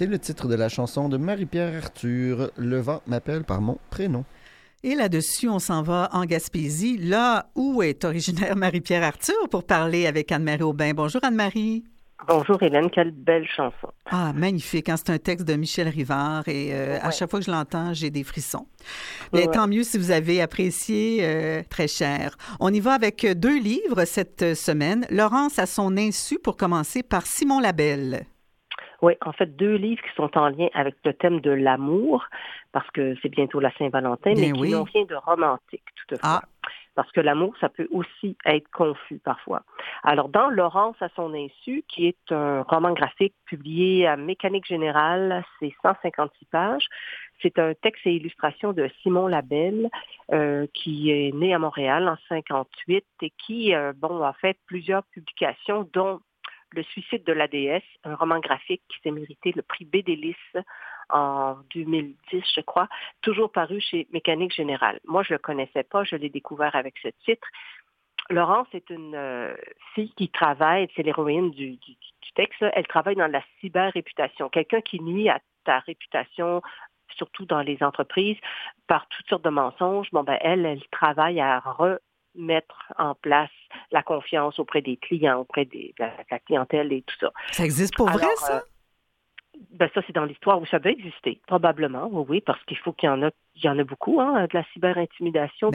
c'est le titre de la chanson de Marie-Pierre Arthur, Le vent m'appelle par mon prénom. Et là-dessus, on s'en va en Gaspésie, là où est originaire Marie-Pierre Arthur, pour parler avec Anne-Marie Aubin. Bonjour Anne-Marie. Bonjour Hélène, quelle belle chanson. Ah, magnifique, hein? C'est un texte de Michel Rivard et à chaque fois que je l'entends, j'ai des frissons. Mais tant mieux si vous avez apprécié, très cher. On y va avec 2 livres cette semaine. Laurence à son insu, pour commencer, par Simon Labelle. Oui, en fait, 2 livres qui sont en lien avec le thème de l'amour, parce que c'est bientôt la Saint-Valentin, mais qui n'ont rien de romantique, toutefois. Parce que l'amour, ça peut aussi être confus parfois. Alors, dans Laurence à son insu, qui est un roman graphique publié à Mécanique Générale, c'est 156 pages. C'est un texte et illustration de Simon Labelle, qui est né à Montréal en 58 et qui, a fait plusieurs publications, dont Le suicide de la déesse, un roman graphique qui s'est mérité le prix BDLIS en 2010, je crois, toujours paru chez Mécanique Générale. Moi, je ne le connaissais pas, je l'ai découvert avec ce titre. Laurence est une fille qui travaille, c'est l'héroïne du texte, elle travaille dans la cyber-réputation, quelqu'un qui nuit à ta réputation, surtout dans les entreprises, par toutes sortes de mensonges. Elle travaille à mettre en place la confiance auprès des clients, auprès de la clientèle et tout ça. Ça existe pour vrai, ça? Ça, c'est dans l'histoire où ça doit exister, probablement, oui, parce qu'il faut qu'il y en a beaucoup, de la cyber-intimidation.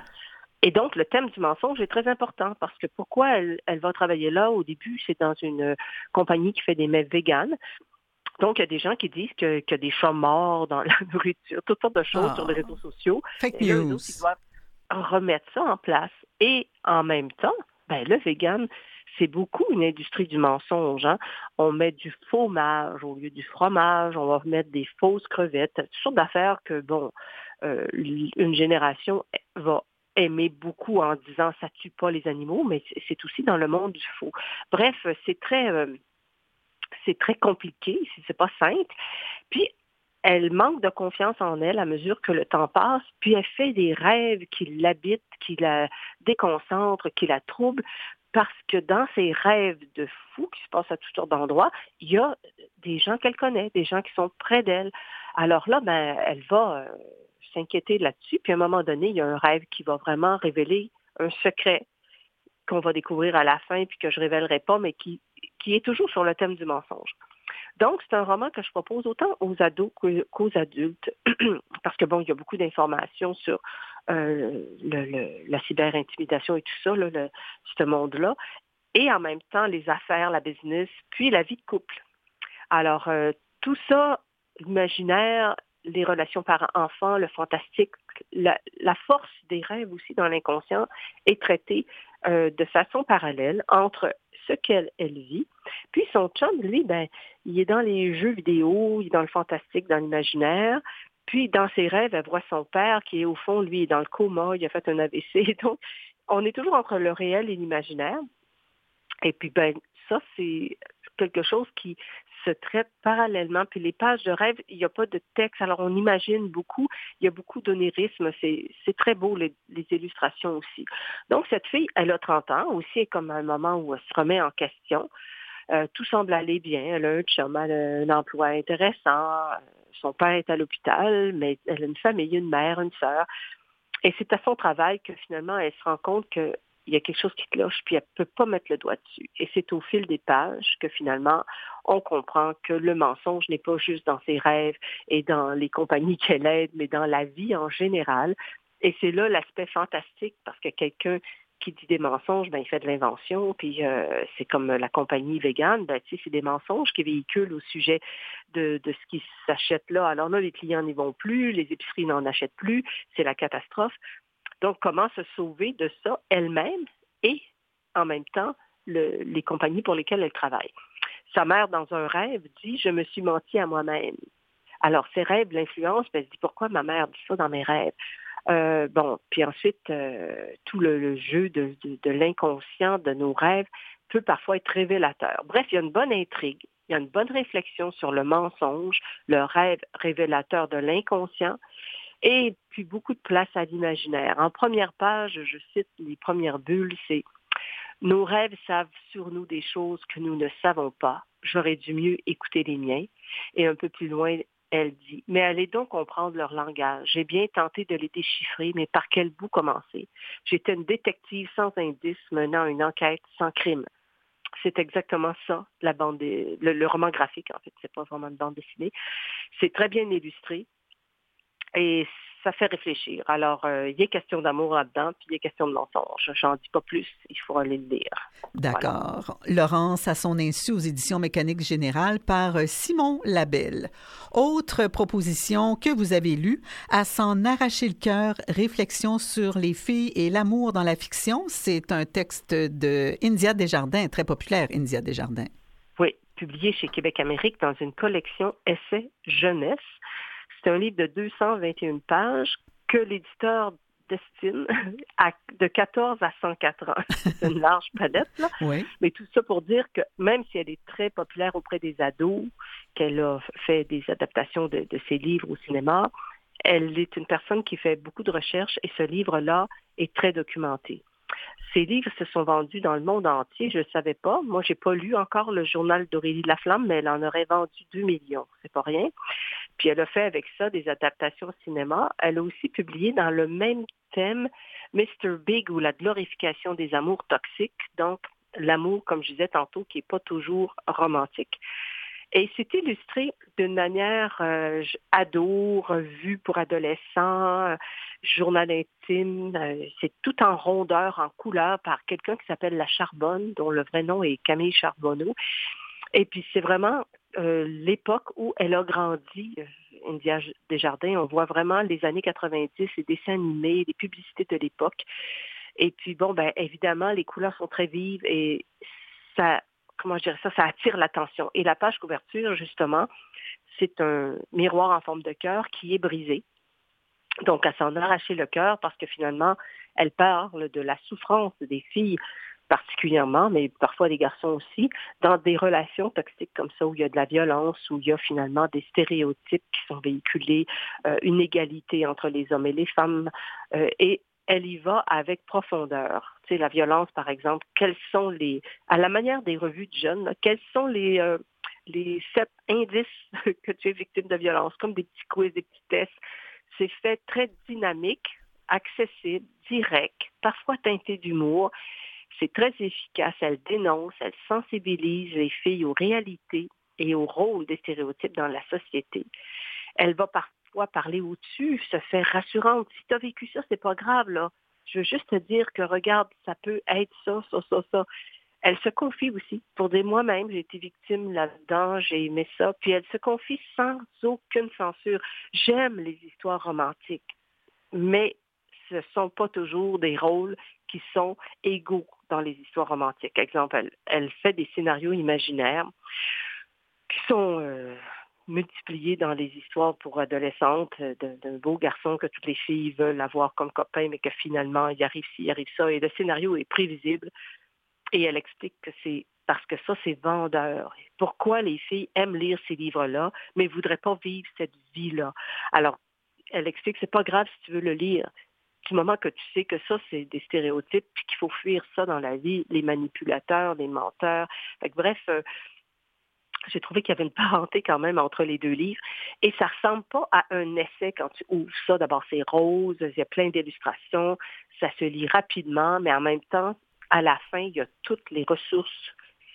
Et donc, le thème du mensonge est très important, parce que pourquoi elle va travailler là? Au début, c'est dans une compagnie qui fait des mets véganes. Donc, il y a des gens qui disent qu'il y a des chats morts dans la nourriture, toutes sortes de choses sur les réseaux sociaux. Fake et là, news. ils doivent remettre ça en place. Et en même temps, le vegan, c'est beaucoup une industrie du mensonge. On met du fromage au lieu du fromage, on va mettre des fausses crevettes, toutes sortes d'affaires que, une génération va aimer beaucoup en disant ça tue pas les animaux, mais c'est aussi dans le monde du faux. Bref, c'est très compliqué, c'est pas simple. Puis, elle manque de confiance en elle à mesure que le temps passe, puis elle fait des rêves qui l'habitent, qui la déconcentrent, qui la troublent, parce que dans ces rêves de fou qui se passent à toutes sortes d'endroits, il y a des gens qu'elle connaît, des gens qui sont près d'elle. Alors là, elle va s'inquiéter là-dessus, puis à un moment donné, il y a un rêve qui va vraiment révéler un secret qu'on va découvrir à la fin, puis que je ne révélerai pas, mais qui est toujours sur le thème du mensonge. Donc, c'est un roman que je propose autant aux ados qu'aux adultes, parce que, il y a beaucoup d'informations sur la cyber-intimidation et tout ça, ce monde-là, et en même temps, les affaires, la business, puis la vie de couple. Alors, tout ça, l'imaginaire, les relations parents-enfants, le fantastique, la force des rêves aussi dans l'inconscient est traitée de façon parallèle entre ce qu'elle vit. Puis son chum, lui, il est dans les jeux vidéo, il est dans le fantastique, dans l'imaginaire. Puis dans ses rêves, elle voit son père qui est au fond, lui, est dans le coma, il a fait un AVC. Donc, on est toujours entre le réel et l'imaginaire. Et puis, ça, c'est quelque chose qui se traite parallèlement. Puis les pages de rêve, il n'y a pas de texte, alors on imagine beaucoup, il y a beaucoup d'onirisme, c'est très beau, les illustrations aussi. Donc cette fille, elle a 30 ans, aussi comme à un moment où elle se remet en question. Tout semble aller bien, elle a un chum, elle a un emploi intéressant, son père est à l'hôpital, mais elle a une famille, une mère, une sœur. Et c'est à son travail que finalement, elle se rend compte que il y a quelque chose qui cloche, puis elle ne peut pas mettre le doigt dessus. Et c'est au fil des pages que finalement, on comprend que le mensonge n'est pas juste dans ses rêves et dans les compagnies qu'elle aide, mais dans la vie en général. Et c'est là l'aspect fantastique, parce que quelqu'un qui dit des mensonges, il fait de l'invention, puis c'est comme la compagnie végane, c'est des mensonges qui véhiculent au sujet de ce qui s'achète là. Alors là, les clients n'y vont plus, les épiceries n'en achètent plus, c'est la catastrophe. Donc, comment se sauver de ça elle-même et, en même temps, les compagnies pour lesquelles elle travaille. Sa mère, dans un rêve, dit « Je me suis menti à moi-même ». Alors, ses rêves l'influencent, elle se dit « Pourquoi ma mère dit ça dans mes rêves ?» Puis ensuite, tout le jeu de l'inconscient de nos rêves peut parfois être révélateur. Bref, il y a une bonne intrigue, il y a une bonne réflexion sur le mensonge, le rêve révélateur de l'inconscient, et puis beaucoup de place à l'imaginaire. En première page, je cite les premières bulles, c'est « Nos rêves savent sur nous des choses que nous ne savons pas. j'aurais dû mieux écouter les miens. Et un peu plus loin, elle dit, mais allez donc comprendre leur langage. J'ai bien tenté de les déchiffrer, mais par quel bout commencer? J'étais une détective sans indice menant une enquête sans crime. C'est exactement ça, le roman graphique, en fait. C'est pas vraiment une bande dessinée. C'est très bien illustré et ça fait réfléchir. Alors, il y a question d'amour là-dedans, puis il y a question de mensonge. J'en dis pas plus, il faut aller le lire. D'accord. Voilà. Laurence à son insu aux éditions Mécanique Générale par Simon Labelle. Autre proposition que vous avez lue, À s'en arracher le cœur, réflexion sur les filles et l'amour dans la fiction. C'est un texte de India Desjardins, très populaire, India Desjardins. Oui, publié chez Québec Amérique dans une collection Essais jeunesse. C'est un livre de 221 pages que l'éditeur destine de 14 à 104 ans. C'est une large palette, là. Oui. Mais tout ça pour dire que même si elle est très populaire auprès des ados, qu'elle a fait des adaptations de ses livres au cinéma, elle est une personne qui fait beaucoup de recherches et ce livre-là est très documenté. Ces livres se sont vendus dans le monde entier, je ne savais pas. Moi, je n'ai pas lu encore le journal d'Aurélie Laflamme, mais elle en aurait vendu 2 millions. C'est pas rien. Puis elle a fait avec ça des adaptations au cinéma. Elle a aussi publié dans le même thème Mr. Big ou la glorification des amours toxiques. Donc, l'amour, comme je disais tantôt, qui n'est pas toujours romantique. Et c'est illustré d'une manière ado, revue pour adolescents, journal intime. C'est tout en rondeur, en couleur, par quelqu'un qui s'appelle La Charbonne, dont le vrai nom est Camille Charbonneau. Et puis c'est vraiment l'époque où elle a grandi, India Desjardins. On voit vraiment les années 90, les dessins animés, les publicités de l'époque. Et puis bon, ben évidemment, les couleurs sont très vives et ça... Comment je dirais ça, ça attire l'attention. Et la page couverture, justement, c'est un miroir en forme de cœur qui est brisé. Donc, à s'en arracher le cœur parce que finalement, elle parle de la souffrance des filles particulièrement, mais parfois des garçons aussi, dans des relations toxiques comme ça, où il y a de la violence, où il y a finalement des stéréotypes qui sont véhiculés, une égalité entre les hommes et les femmes, et elle y va avec profondeur. Tu sais, la violence, par exemple, à la manière des revues de jeunes, là, quels sont les 7 indices que tu es victime de violence, comme des petits quiz, des petits tests. C'est fait très dynamique, accessible, direct, parfois teinté d'humour. C'est très efficace. Elle dénonce, elle sensibilise les filles aux réalités et au rôle des stéréotypes dans la société. Elle va parfois parler au-dessus, se faire rassurante. Si tu as vécu ça, c'est pas grave, là. Je veux juste te dire que, regarde, ça peut être ça, ça, ça, ça. Elle se confie aussi. Pour dire moi-même, j'ai été victime là-dedans, j'ai aimé ça. Puis elle se confie sans aucune censure. J'aime les histoires romantiques, mais ce ne sont pas toujours des rôles qui sont égaux dans les histoires romantiques. Exemple, elle fait des scénarios imaginaires qui sont multipliés dans les histoires pour adolescentes d'un beau garçon que toutes les filles veulent avoir comme copain, mais que finalement, il arrive ci, il arrive ça. Et le scénario est prévisible. Et elle explique que c'est parce que ça, c'est vendeur. Pourquoi les filles aiment lire ces livres-là, mais ne voudraient pas vivre cette vie-là. Alors, elle explique que c'est pas grave si tu veux le lire. Du moment que tu sais que ça, c'est des stéréotypes, puis qu'il faut fuir ça dans la vie, les manipulateurs, les menteurs. Fait que, bref, j'ai trouvé qu'il y avait une parenté quand même entre les deux livres. Et ça ressemble pas à un essai quand tu ouvres ça. D'abord, c'est rose, il y a plein d'illustrations, ça se lit rapidement, mais en même temps, à la fin, il y a toutes les ressources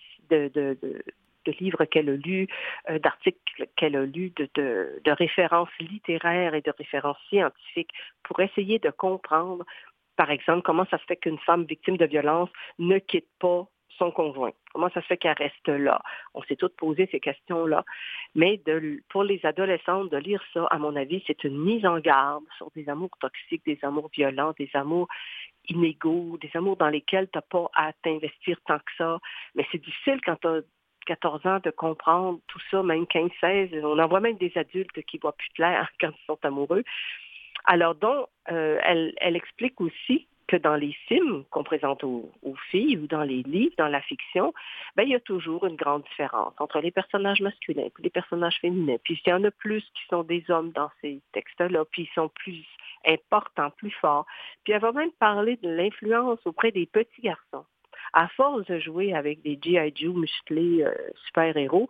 de livres qu'elle a lus, d'articles qu'elle a lus, de références littéraires et de références scientifiques pour essayer de comprendre, par exemple, comment ça se fait qu'une femme victime de violence ne quitte pas son conjoint. Comment ça se fait qu'elle reste là? On s'est toutes posé ces questions-là. Mais pour les adolescentes, de lire ça, à mon avis, c'est une mise en garde sur des amours toxiques, des amours violents, des amours inégaux, des amours dans lesquels tu n'as pas à t'investir tant que ça. Mais c'est difficile quand tu as 14 ans de comprendre tout ça, même 15, 16. On en voit même des adultes qui voient plus clair quand ils sont amoureux. Alors donc, elle explique aussi que dans les films qu'on présente aux filles ou dans les livres, dans la fiction, ben, il y a toujours une grande différence entre les personnages masculins et les personnages féminins. Puis il y en a plus qui sont des hommes dans ces textes-là, puis ils sont plus importants, plus forts. Puis elle va même parler de l'influence auprès des petits garçons. À force de jouer avec des G.I. Joe musclés super-héros,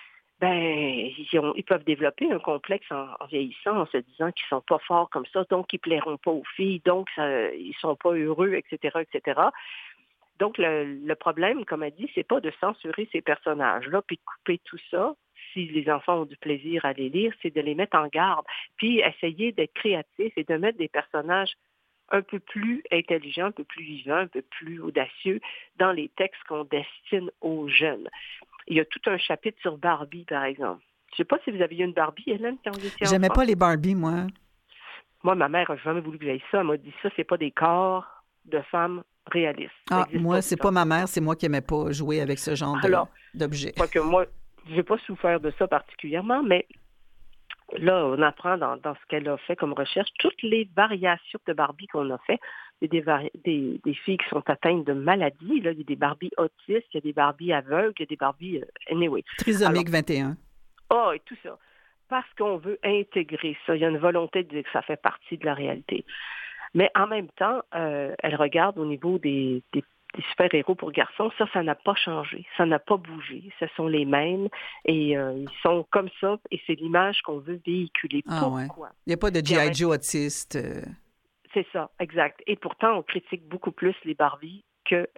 ils peuvent développer un complexe en vieillissant, en se disant qu'ils sont pas forts comme ça, donc ils plairont pas aux filles, donc ils sont pas heureux, etc., etc. Donc, le problème, comme elle dit, c'est pas de censurer ces personnages-là, puis de couper tout ça. Si les enfants ont du plaisir à les lire, c'est de les mettre en garde, puis essayer d'être créatif et de mettre des personnages un peu plus intelligents, un peu plus vivants, un peu plus audacieux dans les textes qu'on destine aux jeunes. Il y a tout un chapitre sur Barbie, par exemple. Je ne sais pas si vous aviez une Barbie, Hélène, quand vous étiez enfant. J'aimais pas les Barbie, moi. Moi, ma mère n'a jamais voulu que j'aille ça. Elle m'a dit ça, c'est pas des corps de femmes réalistes. Moi, c'est pas ma mère, c'est moi qui n'aimais pas jouer avec ce genre d'objet. Que moi, j'ai pas souffert de ça particulièrement, mais là, on apprend dans ce qu'elle a fait comme recherche, toutes les variations de Barbie qu'on a fait. Il y a des filles qui sont atteintes de maladies. Là. Il y a des Barbies autistes, il y a des Barbies aveugles, il y a des Barbies... anyway. Trisomique 21. Et tout ça. Parce qu'on veut intégrer ça. Il y a une volonté de dire que ça fait partie de la réalité. Mais en même temps, elle regarde au niveau des super-héros pour garçons, ça n'a pas changé, ça n'a pas bougé. Ce sont les mêmes et ils sont comme ça et c'est l'image qu'on veut véhiculer. Pourquoi? Ouais. Il n'y a pas de G.I. Joe autiste. C'est ça, exact. Et pourtant, on critique beaucoup plus les Barbies que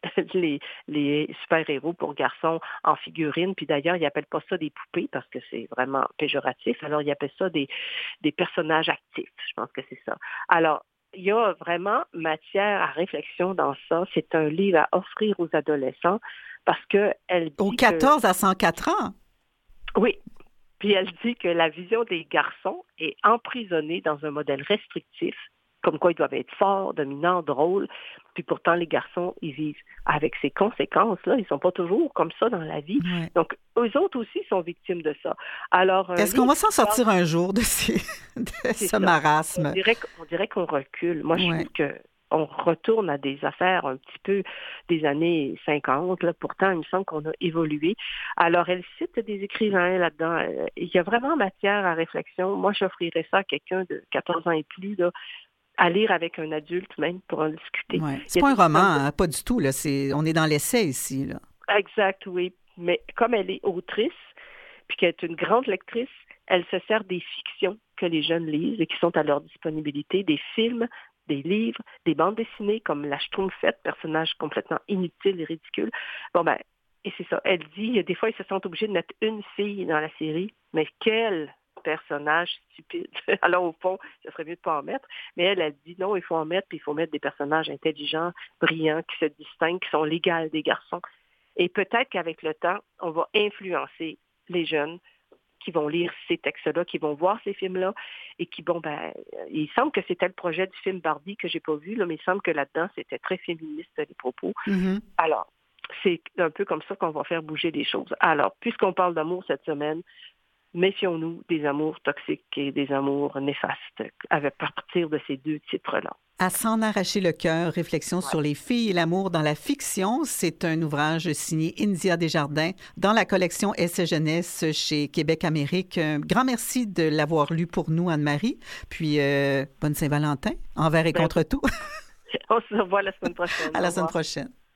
les super-héros pour garçons en figurines. Puis d'ailleurs, ils n'appellent pas ça des poupées parce que c'est vraiment péjoratif. Alors, ils appellent ça des personnages actifs. Je pense que c'est ça. Alors, il y a vraiment matière à réflexion dans ça. C'est un livre à offrir aux adolescents parce qu'elle dit aux 14 à 104 ans? Oui. Puis elle dit que la vision des garçons est emprisonnée dans un modèle restrictif, comme quoi ils doivent être forts, dominants, drôles. Puis pourtant, les garçons, ils vivent avec ces conséquences-là. Ils ne sont pas toujours comme ça dans la vie. Ouais. Donc, eux autres aussi sont victimes de ça. Alors, est-ce qu'on va s'en sortir un jour de ce marasme? On dirait qu'on recule. Moi, je trouve qu'on retourne à des affaires un petit peu des années 50. Là. Pourtant, il me semble qu'on a évolué. Alors, elle cite des écrivains là-dedans. Il y a vraiment matière à réflexion. Moi, j'offrirais ça à quelqu'un de 14 ans et plus, là, à lire avec un adulte même pour en discuter. Ouais. C'est pas un roman, pas du tout. Là. On est dans l'essai ici. Là. Exact, oui. Mais comme elle est autrice, puis qu'elle est une grande lectrice, elle se sert des fictions que les jeunes lisent et qui sont à leur disponibilité, des films, des livres, des bandes dessinées comme la Schtroumpfette, personnage complètement inutile et ridicule. Et c'est ça. Elle dit, des fois, ils se sentent obligés de mettre une fille dans la série, mais quelle personnage stupide. Alors, au fond, ce serait mieux de ne pas en mettre. Mais elle dit non, il faut en mettre, puis il faut mettre des personnages intelligents, brillants, qui se distinguent, qui sont légaux des garçons. Et peut-être qu'avec le temps, on va influencer les jeunes qui vont lire ces textes-là, qui vont voir ces films-là, et qui, il semble que c'était le projet du film Barbie que j'ai pas vu, là, mais il semble que là-dedans, c'était très féministe, les propos. Mm-hmm. Alors, c'est un peu comme ça qu'on va faire bouger les choses. Alors, puisqu'on parle d'amour cette semaine, méfions-nous des amours toxiques et des amours néfastes à partir de ces deux titres-là. À s'en arracher le cœur, réflexion sur les filles et l'amour dans la fiction. C'est un ouvrage signé India Desjardins dans la collection Essai Jeunesse chez Québec Amérique. Un grand merci de l'avoir lu pour nous, Anne-Marie. Puis, bonne Saint-Valentin, envers et contre tout. On se revoit la semaine prochaine. À la semaine prochaine.